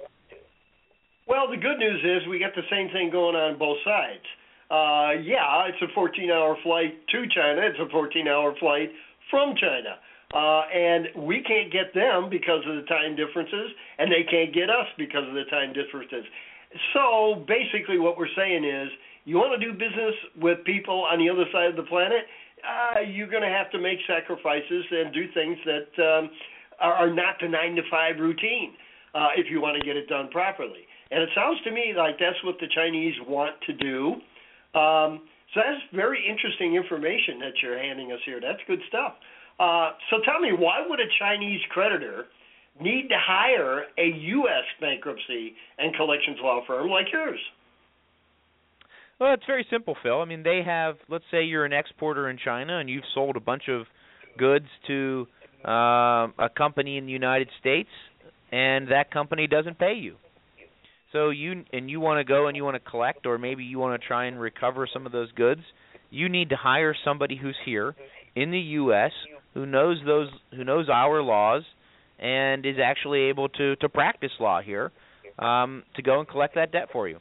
Well, the good news is we got the same thing going on both sides. Uh, yeah, it's a fourteen-hour flight to China. It's a fourteen-hour flight from China. Uh, and we can't get them because of the time differences, and they can't get us because of the time differences. So basically what we're saying is, you want to do business with people on the other side of the planet, uh, you're going to have to make sacrifices and do things that um, are, are not the nine to five routine uh, if you want to get it done properly. And it sounds to me like that's what the Chinese want to do. Um, so that's very interesting information that you're handing us here. That's good stuff. Uh, so tell me, why would a Chinese creditor need to hire a U S bankruptcy and collections law firm like yours? Well, it's very simple, Phil. I mean, they have, let's say you're an exporter in China and you've sold a bunch of goods to uh, a company in the United States, and that company doesn't pay you. So you and you want to go and you want to collect, or maybe you want to try and recover some of those goods, you need to hire somebody who's here in the U S who knows those who knows our laws and is actually able to, to practice law here um, to go and collect that debt for you.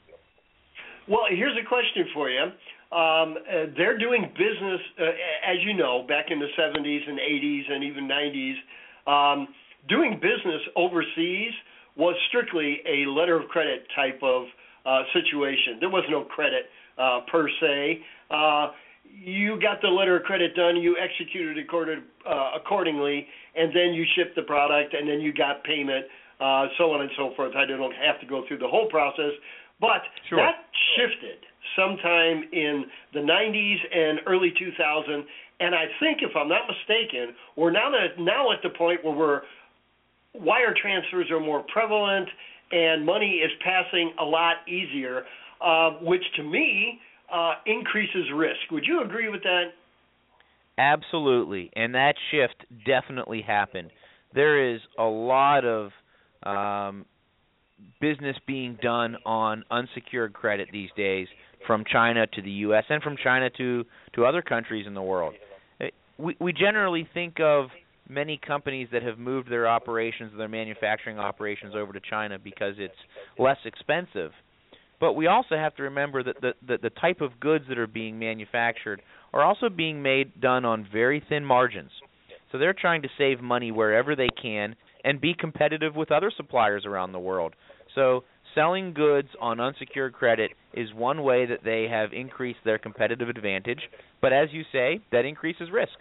Well, here's a question for you. Um, uh, they're doing business, uh, as you know, back in the seventies and eighties and even nineties. Um, doing business overseas was strictly a letter of credit type of uh, situation. There was no credit uh, per se. Uh, you got the letter of credit done, you executed it uh, accordingly, and then you shipped the product, and then you got payment, uh, so on and so forth. I don't have to go through the whole process, but sure. That shifted sometime in the nineties and early two thousand, and I think, if I'm not mistaken, we're now at, now at the point where we're wire transfers are more prevalent and money is passing a lot easier, uh, which to me uh, increases risk. Would you agree with that? Absolutely, and that shift definitely happened. There is a lot of um, business being done on unsecured credit these days from China to the U S and from China to, to other countries in the world. We, we generally think of many companies that have moved their operations, their manufacturing operations over to China because it's less expensive. But we also have to remember that the, the, the type of goods that are being manufactured are also being made done on very thin margins. So they're trying to save money wherever they can and be competitive with other suppliers around the world. So selling goods on unsecured credit is one way that they have increased their competitive advantage. But as you say, that increases risk.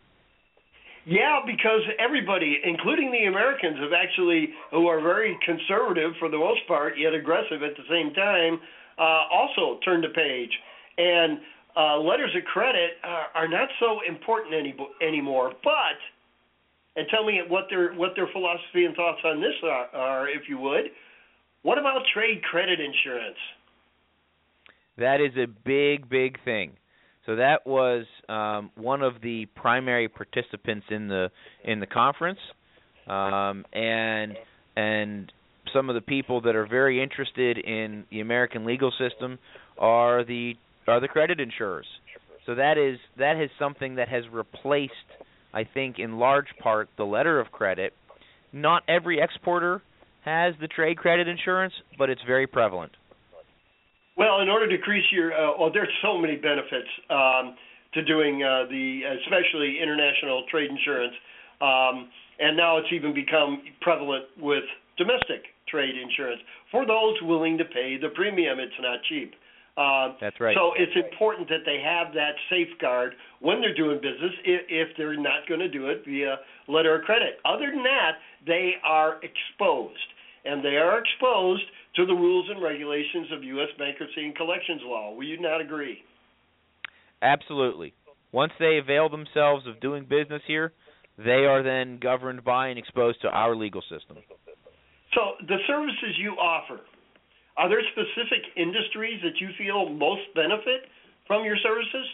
Yeah, because everybody, including the Americans, have actually, who are very conservative for the most part, yet aggressive at the same time, uh, also turned the page. And uh, letters of credit are, are not so important any, anymore. But, and tell me what their what their philosophy and thoughts on this are, are, if you would. What about trade credit insurance? That is a big, big thing. So that was um, one of the primary participants in the in the conference, um, and and some of the people that are very interested in the American legal system are the are the credit insurers. So that is that is something that has replaced, I think, in large part, the letter of credit. Not every exporter has the trade credit insurance, but it's very prevalent. Well, in order to decrease your, uh, well, there's so many benefits um, to doing uh, the, especially international trade insurance, um, and now it's even become prevalent with domestic trade insurance for those willing to pay the premium. It's not cheap. Uh, That's right. So it's important that they have that safeguard when they're doing business if, if they're not going to do it via letter of credit. Other than that, they are exposed, and they are exposed to the rules and regulations of U S bankruptcy and collections law. Will you not agree? Absolutely. Once they avail themselves of doing business here, they are then governed by and exposed to our legal system. So the services you offer, are there specific industries that you feel most benefit from your services?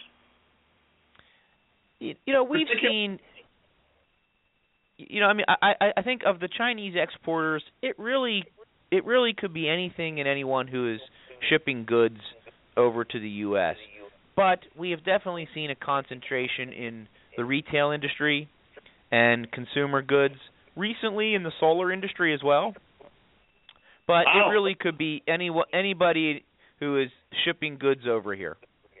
You know, we've seen, you know, I mean, I, I think of the Chinese exporters, it really It really could be anything and anyone who is shipping goods over to the U S But we have definitely seen a concentration in the retail industry and consumer goods, recently in the solar industry as well. But wow. It really could be any anybody who is shipping goods over here.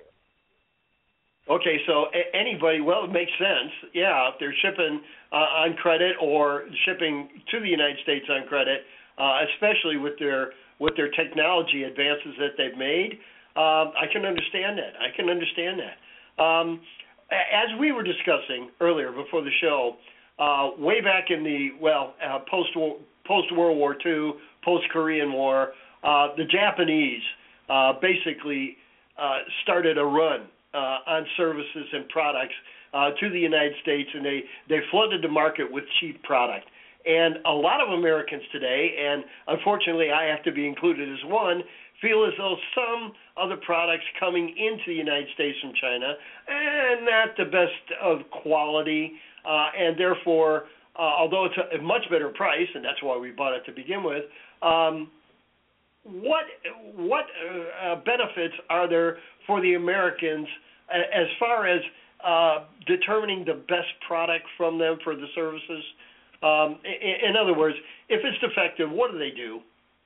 Okay, so anybody, well, it makes sense. Yeah, if they're shipping uh, on credit or shipping to the United States on credit, Uh, especially with their with their technology advances that they've made, uh, I can understand that. I can understand that. Um, as we were discussing earlier before the show, uh, way back in the well uh, post post World War Two, post Korean War, uh, the Japanese uh, basically uh, started a run uh, on services and products uh, to the United States, and they they flooded the market with cheap product. And a lot of Americans today, and unfortunately I have to be included as one, feel as though some of the products coming into the United States from China are not the best of quality, uh, and therefore, uh, although it's a, a much better price, and that's why we bought it to begin with, um, what what uh, benefits are there for the Americans as far as uh, determining the best product from them for the services? Um, in, in other words, if it's defective, what do they do?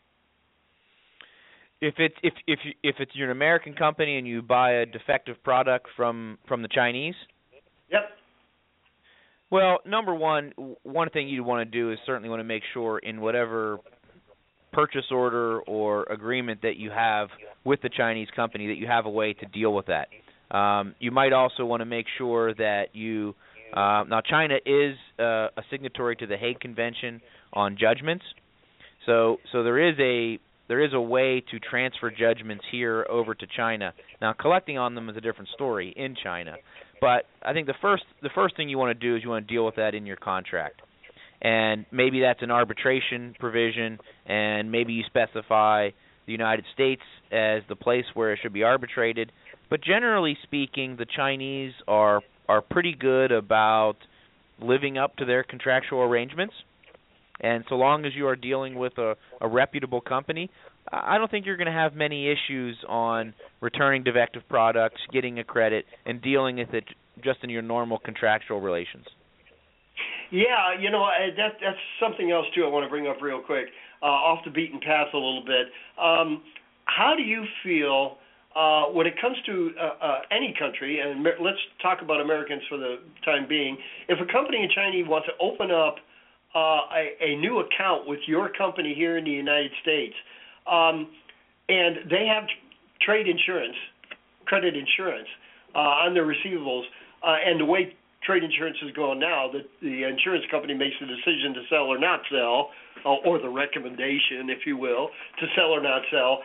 If it's if if if it's you're an American company and you buy a defective product from, from the Chinese? Yep. Well, number one, one thing you want to do is certainly want to make sure in whatever purchase order or agreement that you have with the Chinese company that you have a way to deal with that. Um, you might also want to make sure that you Uh, now, China is uh, a signatory to the Hague Convention on Judgments, so so there is a there is a way to transfer judgments here over to China. Now, collecting on them is a different story in China, but I think the first the first thing you want to do is you want to deal with that in your contract, and maybe that's an arbitration provision, and maybe you specify the United States as the place where it should be arbitrated. But generally speaking, the Chinese are are pretty good about living up to their contractual arrangements. And so long as you are dealing with a, a reputable company, I don't think you're going to have many issues on returning defective products, getting a credit, and dealing with it just in your normal contractual relations. Yeah, you know, that that's something else, too, I want to bring up real quick, uh, off the beaten path a little bit. Um, how do you feel uh, when it comes to uh, uh, any country, and let's talk about Americans for the time being, if a company in China wants to open up uh, a, a new account with your company here in the United States, um, and they have trade insurance, credit insurance uh, on their receivables, uh, and the way trade insurance is going now, that the insurance company makes the decision to sell or not sell, uh, or the recommendation, if you will, to sell or not sell.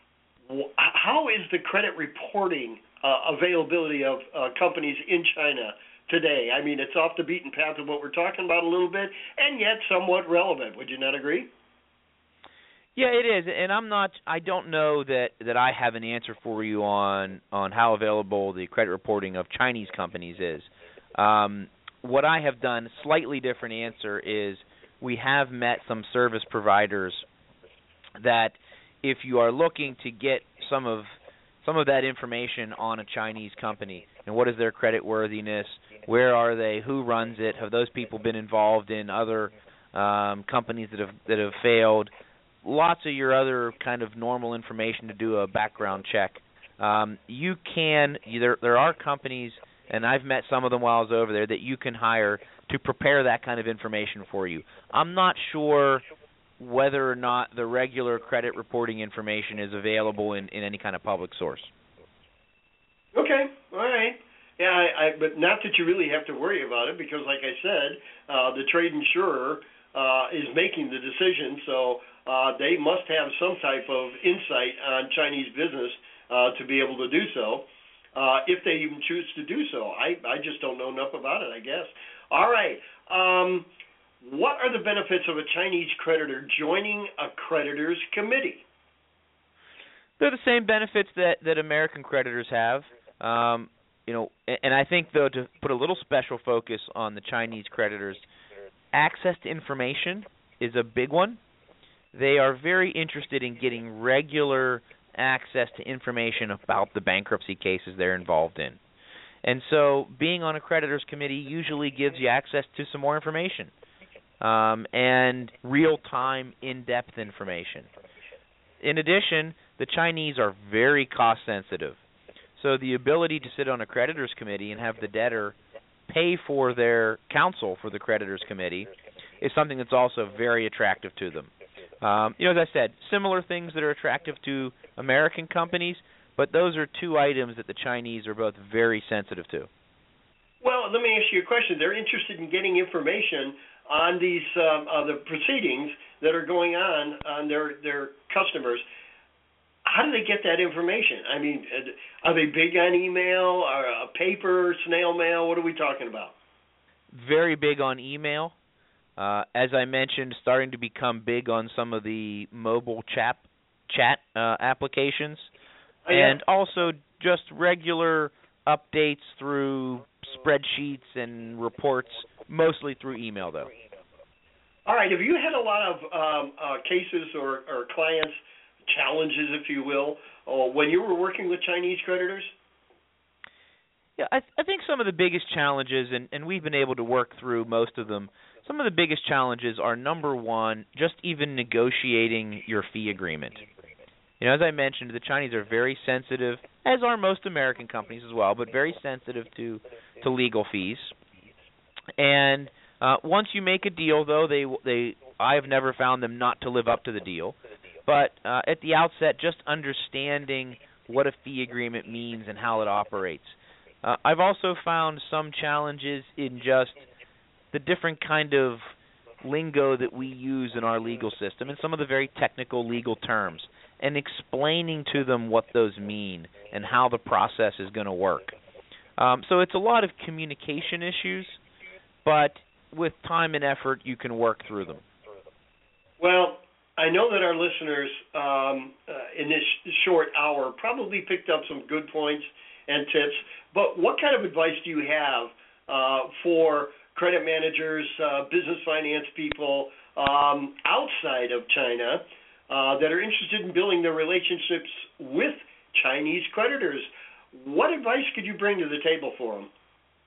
How is the credit reporting uh, availability of uh, companies in China today? I mean, it's off the beaten path of what we're talking about a little bit, and yet somewhat relevant. Would you not agree? Yeah, it is, and I'm not. I don't know that, that I have an answer for you on on how available the credit reporting of Chinese companies is. Um, what I have done, slightly different answer, is we have met some service providers that, if you are looking to get some of some of that information on a Chinese company, and what is their credit worthiness, where are they, who runs it, have those people been involved in other um, companies that have that have failed, lots of your other kind of normal information to do a background check. Um, you can there there are companies, and I've met some of them while I was over there, that you can hire to prepare that kind of information for you. I'm not sure whether or not the regular credit reporting information is available in, in any kind of public source. Okay, all right. Yeah, I, I, but not that you really have to worry about it, because like I said, uh, the trade insurer uh, is making the decision, so uh, they must have some type of insight on Chinese business uh, to be able to do so. Uh, if they even choose to do so. I, I just don't know enough about it, I guess. All right. Um, what are the benefits of a Chinese creditor joining a creditor's committee? They're the same benefits that, that American creditors have. Um, you know, and I think, though, to put a little special focus on the Chinese creditors, access to information is a big one. They are very interested in getting regular access to information about the bankruptcy cases they're involved in. And so being on a creditor's committee usually gives you access to some more information um, and real-time, in-depth information. In addition, the Chinese are very cost-sensitive. So the ability to sit on a creditor's committee and have the debtor pay for their counsel for the creditor's committee is something that's also very attractive to them. Um, you know, as I said, similar things that are attractive to American companies, but those are two items that the Chinese are both very sensitive to. Well, let me ask you a question. They're interested in getting information on these um, uh, the proceedings that are going on on their, their customers. How do they get that information? I mean, are they big on email, or uh, paper, snail mail? What are we talking about? Very big on email. Uh, as I mentioned, starting to become big on some of the mobile chat chat uh, applications, oh, yeah. and also just regular updates through spreadsheets and reports, mostly through email, though. All right. Have you had a lot of um, uh, cases or, or clients, challenges, if you will, uh, when you were working with Chinese creditors? Yeah, I, th- I think some of the biggest challenges, and, and we've been able to work through most of them, some of the biggest challenges are, number one, just even negotiating your fee agreement. You know, as I mentioned, the Chinese are very sensitive, as are most American companies as well, but very sensitive to, to legal fees. And uh, once you make a deal, though, they they I have never found them not to live up to the deal. But uh, at the outset, just understanding what a fee agreement means and how it operates. Uh, I've also found some challenges in just the different kind of lingo that we use in our legal system and some of the very technical legal terms, and explaining to them what those mean and how the process is going to work. Um, so it's a lot of communication issues, but with time and effort, you can work through them. Well, I know that our listeners um, uh, in this short hour probably picked up some good points and tips, but what kind of advice do you have uh, for credit managers, uh, business finance people, um, outside of China uh, that are interested in building their relationships with Chinese creditors. What advice could you bring to the table for them?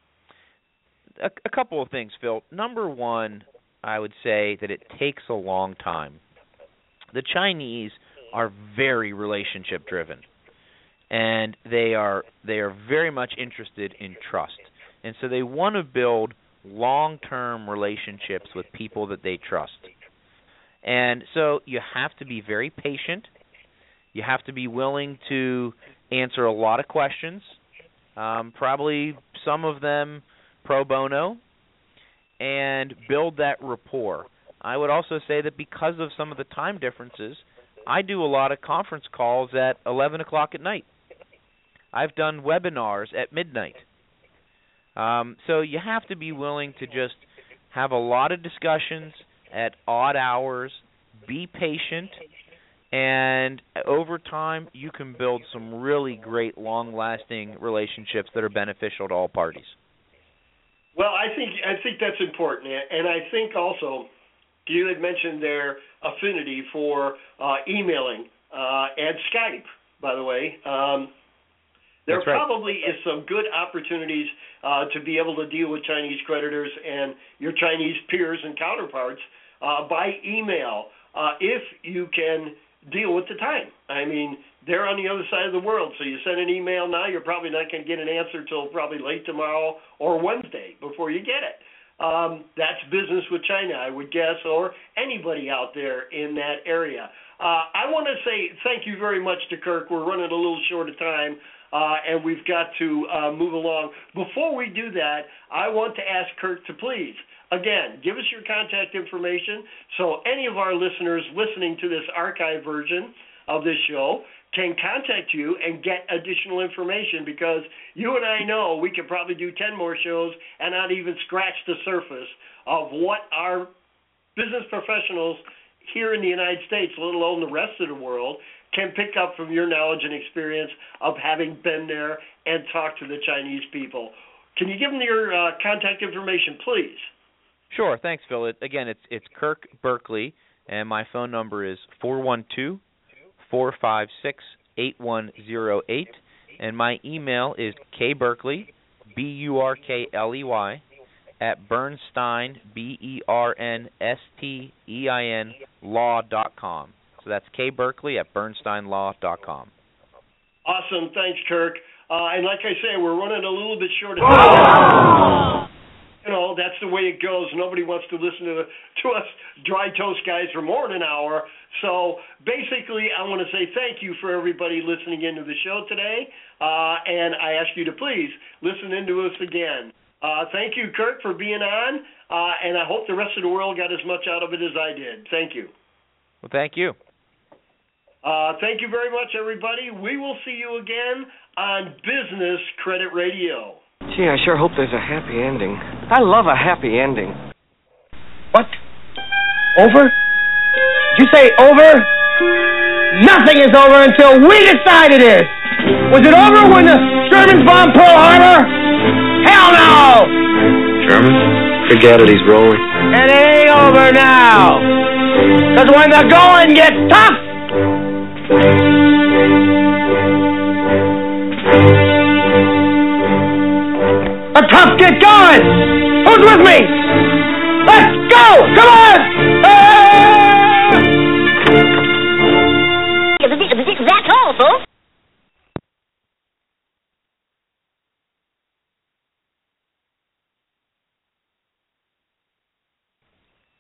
A, a couple of things, Phil. Number one, I would say that it takes a long time. The Chinese are very relationship driven, and they are they are very much interested in trust. And so they want to build long-term relationships with people that they trust. And so you have to be very patient. You have to be willing to answer a lot of questions, um, probably some of them pro bono, and build that rapport. I would also say that because of some of the time differences, I do a lot of conference calls at eleven o'clock at night. I've done webinars at midnight. Um, so you have to be willing to just have a lot of discussions at odd hours, be patient, and over time you can build some really great long-lasting relationships that are beneficial to all parties. Well, I think I think that's important, and I think also you had mentioned their affinity for uh, emailing uh, and Skype, by the way. Um, there That's right. probably is some good opportunities uh, to be able to deal with Chinese creditors and your Chinese peers and counterparts uh, by email uh, if you can deal with the time. I mean, they're on the other side of the world, so you send an email now, you're probably not going to get an answer till probably late tomorrow or Wednesday before you get it. Um, that's business with China, I would guess, or anybody out there in that area. Uh, I want to say thank you very much to Kirk. We're running a little short of time, uh, and we've got to uh, move along. Before we do that, I want to ask Kirk to please, again, give us your contact information so any of our listeners listening to this archive version of this show can contact you and get additional information, because you and I know we could probably do ten more shows and not even scratch the surface of what our business professionals here in the United States, let alone the rest of the world, can pick up from your knowledge and experience of having been there and talked to the Chinese people. Can you give them your uh, contact information, please? Sure. Thanks, Phil. It, again, it's it's Kirk Berkeley, and my phone number is four one two, four five six, eight one zero eight, and my email is kberkeley, B U R K L E Y, at Bernstein, B E R N S T E I N, law dot com. So that's kberkeley at bernstein law dot com. Awesome. Thanks, Kirk. Uh, and like I say, we're running a little bit short of time. You know, that's the way it goes. Nobody wants to listen to, to us dry toast guys for more than an hour. So basically, I want to say thank you for everybody listening into the show today, uh, and I ask you to please listen into us again. Uh, thank you, Kirk, for being on, uh, and I hope the rest of the world got as much out of it as I did. Thank you. Well, thank you. Uh, thank you very much, everybody. We will see you again on Business Credit Radio. Gee, I sure hope there's a happy ending. I love a happy ending. What? Over? Did you say over? Nothing is over until we decide it is. Was it over when the Germans bombed Pearl Harbor? Hell no! German? Forget it, he's rolling. And it ain't over now. Because when the going gets tough, the tough get going. Who's with me? Let's go! Come on!